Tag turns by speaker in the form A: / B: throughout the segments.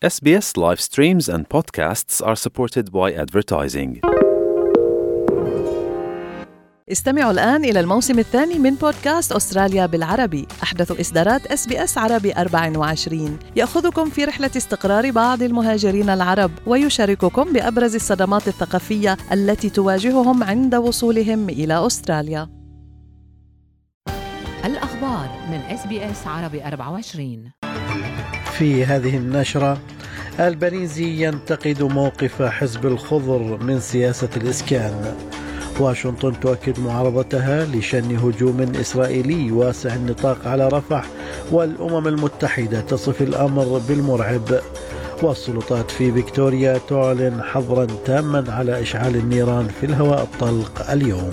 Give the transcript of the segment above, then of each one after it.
A: SBS live streams and podcasts are supported by advertising.
B: استمعوا الآن إلى الموسم الثاني من بودكاست أستراليا بالعربي، أحدث إصدارات SBS عربي 24 يأخذكم في رحلة استقرار بعض المهاجرين العرب ويشارككم بأبرز الصدمات الثقافية التي تواجههم عند وصولهم إلى أستراليا.
C: الأخبار من SBS عربي 24.
D: في هذه النشرة، البنيزي ينتقد موقف حزب الخضر من سياسة الإسكان. واشنطن تؤكد معارضتها لشن هجوم إسرائيلي واسع النطاق على رفح، والأمم المتحدة تصف الأمر بالمرعب. والسلطات في فيكتوريا تعلن حظرا تاما على إشعال النيران في الهواء الطلق اليوم.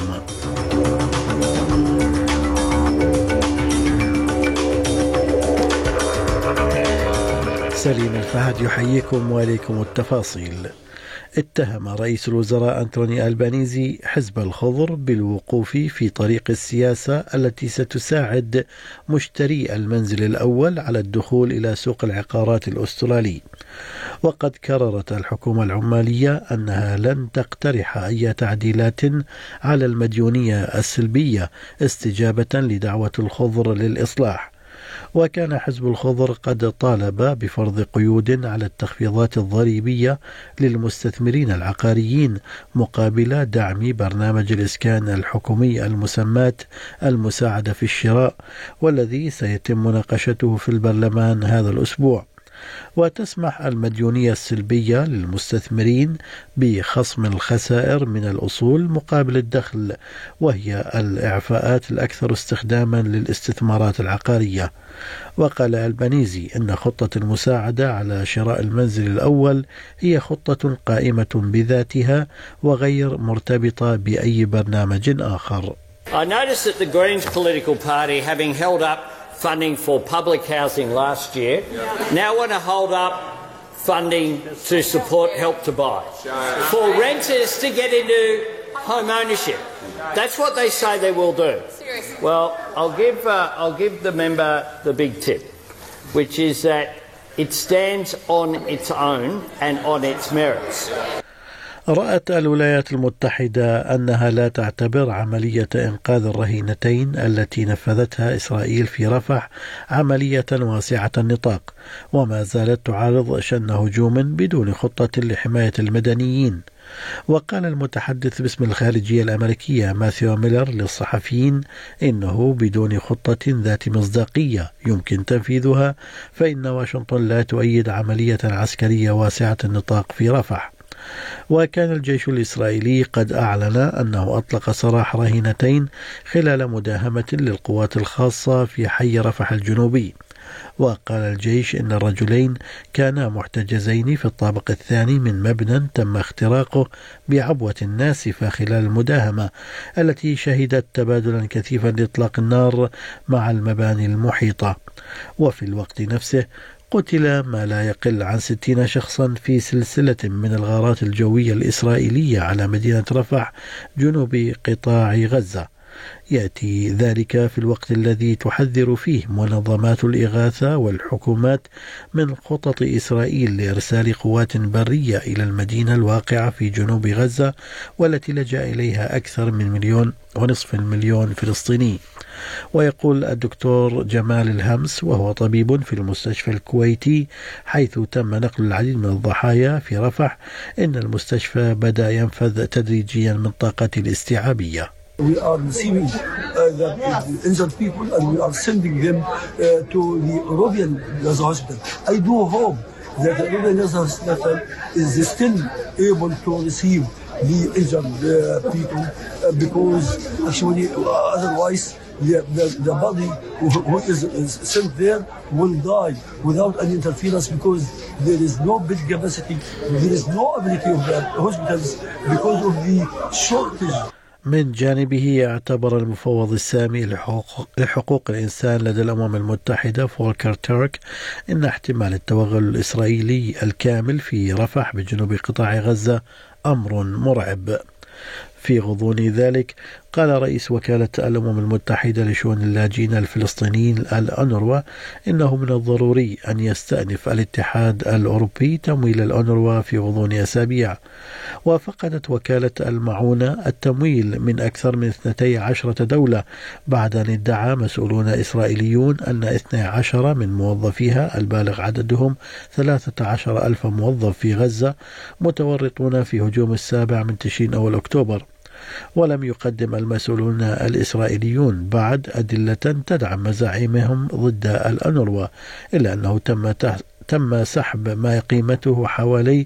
D: سليم الفهد يحييكم وإليكم التفاصيل. اتهم رئيس الوزراء أنتوني ألبانيزي حزب الخضر بالوقوف في طريق السياسة التي ستساعد مشتري المنزل الأول على الدخول إلى سوق العقارات الأسترالي. وقد كررت الحكومة العمالية أنها لن تقترح أي تعديلات على المديونية السلبية استجابة لدعوة الخضر للإصلاح. وكان حزب الخضر قد طالب بفرض قيود على التخفيضات الضريبية للمستثمرين العقاريين مقابل دعم برنامج الإسكان الحكومي المسمى المساعدة في الشراء، والذي سيتم مناقشته في البرلمان هذا الأسبوع. وتسمح المديونية السلبية للمستثمرين بخصم الخسائر من الأصول مقابل الدخل، وهي الإعفاءات الأكثر استخداما للاستثمارات العقارية. وقال البنيزي إن خطة المساعدة على شراء المنزل الأول هي خطة قائمة بذاتها وغير مرتبطة بأي برنامج آخر.
E: I noticed that the Greens political party, having held up funding for public housing last year, now want to hold up funding to support Help to Buy for renters to get into home ownership. That's what they say they will do. Well, I'll give the member the big tip, which is that it stands on its own and on its merits.
D: رأت الولايات المتحدة أنها لا تعتبر عملية إنقاذ الرهينتين التي نفذتها إسرائيل في رفح عملية واسعة النطاق، وما زالت تعارض شن هجوم بدون خطة لحماية المدنيين. وقال المتحدث باسم الخارجية الأمريكية ماثيو ميلر للصحفيين إنه بدون خطة ذات مصداقية يمكن تنفيذها فإن واشنطن لا تؤيد عملية عسكرية واسعة النطاق في رفح. وكان الجيش الإسرائيلي قد أعلن أنه أطلق سراح رهينتين خلال مداهمة للقوات الخاصة في حي رفح الجنوبي. وقال الجيش إن الرجلين كانا محتجزين في الطابق الثاني من مبنى تم اختراقه بعبوة ناسفة خلال المداهمة التي شهدت تبادلا كثيفا لإطلاق النار مع المباني المحيطة. وفي الوقت نفسه قتل ما لا يقل عن 60 شخصا في سلسلة من الغارات الجوية الإسرائيلية على مدينة رفح جنوب قطاع غزة. يأتي ذلك في الوقت الذي تحذر فيه منظمات الإغاثة والحكومات من خطط إسرائيل لإرسال قوات برية إلى المدينة الواقعة في جنوب غزة، والتي لجأ إليها أكثر من 1.5 مليون فلسطيني. ويقول الدكتور جمال الهمس وهو طبيب في المستشفى الكويتي حيث تم نقل العديد من الضحايا في رفح إن المستشفى بدأ ينفذ تدريجيا من طاقته الاستيعابية.
F: We are receiving the injured people and we are sending them to the European Gaza Hospital. I do hope that the European Gaza Hospital is still able to receive the injured people because actually otherwise the body who is sent there will die without any interference because there is no bed capacity, there is no ability of the hospitals because of the shortage.
D: من جانبه اعتبر المفوض السامي لحقوق الإنسان لدى الأمم المتحدة فولكر تيرك إن احتمال التوغل الإسرائيلي الكامل في رفح بجنوب قطاع غزة أمر مرعب. في غضون ذلك قال رئيس وكالة الأمم المتحدة لشؤون اللاجئين الفلسطينيين الأونروا إنه من الضروري أن يستأنف الاتحاد الأوروبي تمويل الأونروا في غضون أسابيع. وفقدت وكالة المعونة التمويل من أكثر من 12 دولة بعد أن ادعى مسؤولون إسرائيليون أن 12 من موظفيها البالغ عددهم 13,000 موظف في غزة متورطون في هجوم 7 تشرين أول أكتوبر. ولم يقدم المسؤولون الإسرائيليون بعد أدلة تدعم مزاعمهم ضد الأونروا، إلا أنه تم سحب ما قيمته حوالي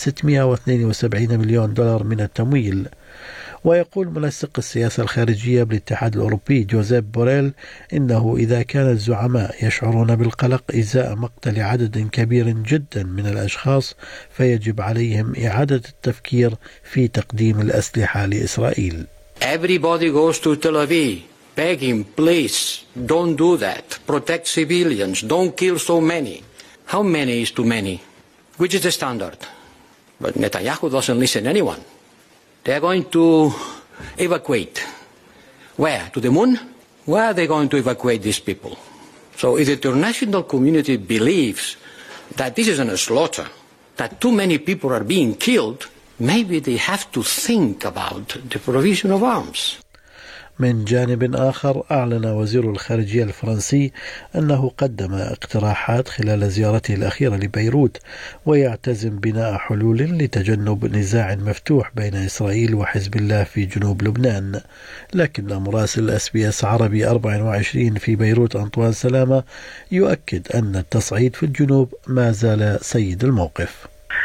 D: 672 مليون دولار من التمويل. ويقول منسق السياسة الخارجية بالاتحاد الأوروبي جوزيف بوريل إنه إذا كان الزعماء يشعرون بالقلق إزاء مقتل عدد كبير جدا من الأشخاص فيجب عليهم إعادة التفكير في تقديم الأسلحة لإسرائيل.
G: Everybody goes to Tel Aviv begging, please don't do that, protect civilians, don't kill so many. How many is too many? Which is the standard? But Netanyahu doesn't listen to anyone. They are going to evacuate. Where? To the moon? Where are they going to evacuate these people? So if the international community believes that this is a slaughter, that too many people are being killed, maybe they have to think about the provision of arms.
D: من جانب آخر، أعلن وزير الخارجية الفرنسي أنه قدم اقتراحات خلال زيارته الأخيرة لبيروت، ويعتزم بناء حلول لتجنب نزاع مفتوح بين إسرائيل وحزب الله في جنوب لبنان. لكن مراسل SBS عربي 24 في بيروت أنطوان سلامة يؤكد أن التصعيد في الجنوب ما زال سيد الموقف.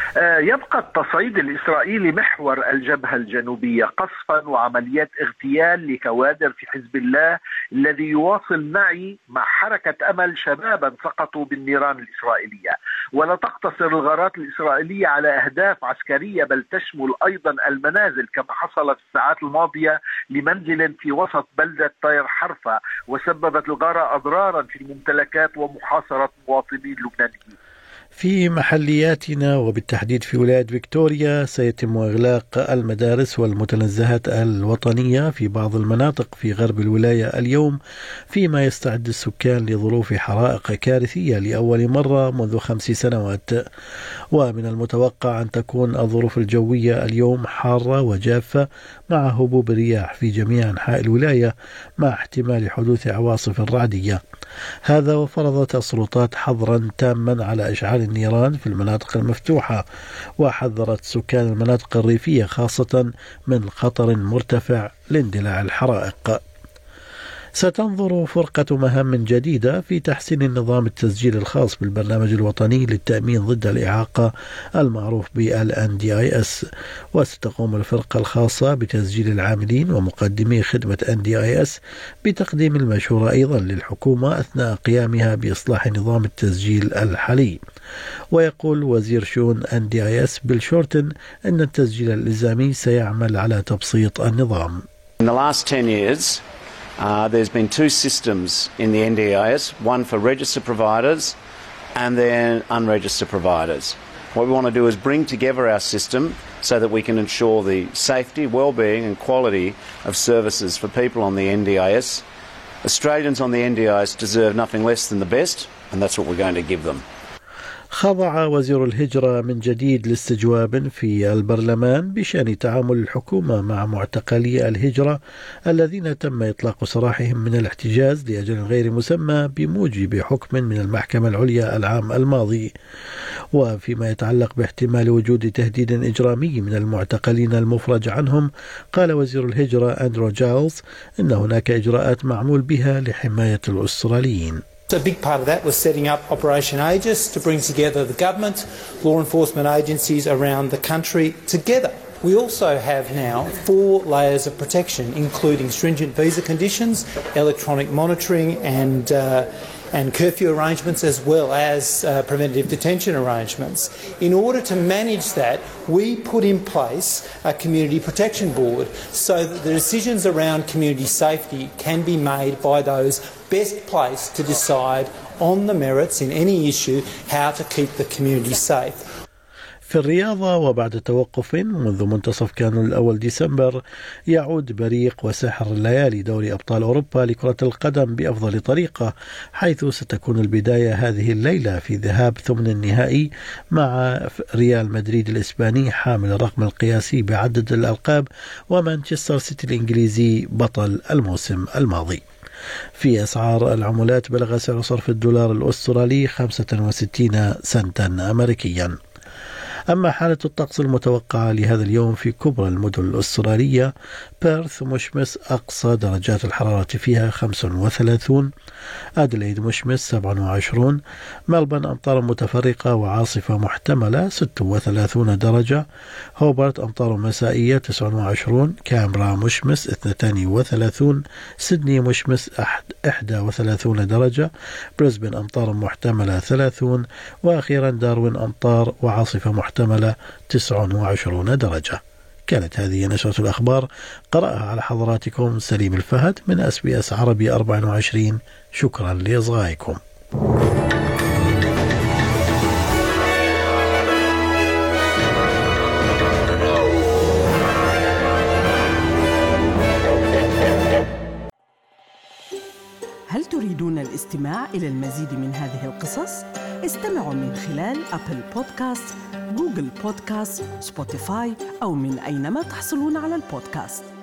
H: يبقى التصعيد الإسرائيلي محور الجبهة الجنوبية قصفا وعمليات اغتيال لكوادر في حزب الله الذي يواصل معي مع حركة أمل شبابا سقطوا بالنيران الإسرائيلية. ولا تقتصر الغارات الإسرائيلية على أهداف عسكرية بل تشمل أيضا المنازل، كما حصل في الساعات الماضية لمنزل في وسط بلدة طير حرفة وسببت الغارة أضرارا في الممتلكات ومحاصرة مواطنين لبنانيين.
D: في محلياتنا وبالتحديد في ولاية فيكتوريا سيتم إغلاق المدارس والمتنزهات الوطنية في بعض المناطق في غرب الولاية اليوم، فيما يستعد السكان لظروف حرائق كارثية لأول مرة منذ 5 سنوات. ومن المتوقع أن تكون الظروف الجوية اليوم حارة وجافة مع هبوب رياح في جميع أنحاء الولاية مع احتمال حدوث عواصف رعدية. هذا وفرضت السلطات حظرا تاما على إشعال النيران في المناطق المفتوحة، وحذرت سكان المناطق الريفية خاصة من خطر مرتفع لاندلاع الحرائق. ستنظر فرقة مهام جديدة في تحسين النظام التسجيل الخاص بالبرنامج الوطني للتأمين ضد الإعاقة المعروف بالNDIS، وستقوم الفرقة الخاصة بتسجيل العاملين ومقدمي خدمة NDIS بتقديم المشورة أيضا للحكومة أثناء قيامها بإصلاح نظام التسجيل الحالي. ويقول وزير شؤون NDIS بيل شورتن أن التسجيل الإلزامي سيعمل على تبسيط النظام.
I: In the last 10 years, there's been 2 systems in the NDIS, one for registered providers and then unregistered providers. What we want to do is bring together our system so that we can ensure the safety, well-being and quality of services for people on the NDIS. Australians on the NDIS deserve nothing less than the best, and that's what we're going to give them.
D: خضع وزير الهجرة من جديد لاستجواب في البرلمان بشأن تعامل الحكومة مع معتقلي الهجرة الذين تم إطلاق سراحهم من الاحتجاز لأجل غير مسمى بموجب حكم من المحكمة العليا العام الماضي. وفيما يتعلق باحتمال وجود تهديد إجرامي من المعتقلين المفرج عنهم، قال وزير الهجرة أندرو جايلز إن هناك إجراءات معمول بها لحماية الأستراليين.
J: So a big part of that was setting up Operation Aegis to bring together the government, law enforcement agencies around the country together. We also have now 4 layers of protection, including stringent visa conditions, electronic monitoring and curfew arrangements, as well as preventative detention arrangements. In order to manage that, we put in place a community protection board so that the decisions around community safety can be made by those best placed to decide on the merits in any issue how to keep the community safe.
D: في الرياضة، وبعد توقف منذ منتصف كانون الأول ديسمبر يعود بريق وسحر الليالي دوري أبطال أوروبا لكرة القدم بأفضل طريقة، حيث ستكون البداية هذه الليلة في ذهاب ثمن النهائي مع ريال مدريد الإسباني حامل الرقم القياسي بعدد الألقاب ومانشستر سيتي الإنجليزي بطل الموسم الماضي. في أسعار العملات بلغ سعر صرف الدولار الأسترالي 65 سنتا أمريكيا. أما حالة الطقس المتوقعة لهذا اليوم في كبرى المدن الأسترالية: بيرث مشمس أقصى درجات الحرارة فيها 35، أدليد مشمس 27، ملبن أمطار متفرقة وعاصفة محتملة 36 درجة، هوبرت أمطار مسائية 29، كامبرا مشمس 32، سيدني مشمس 31 درجة، بريسبن أمطار محتملة 30، وأخيرا داروين أمطار وعاصفة محتملة 29 درجة. كانت هذه نشرة الأخبار، قرأها على حضراتكم سليم الفهد من SBS عربي 24. شكرا لإصغائكم.
K: هل تريدون الاستماع إلى المزيد من هذه القصص؟ استمعوا من خلال أبل بودكاست، جوجل بودكاست، سبوتيفاي أو من أينما تحصلون على البودكاست.